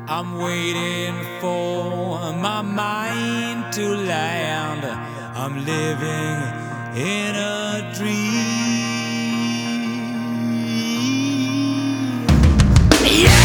I'm waiting for my mind to land. I'm living in a dream. Yeah!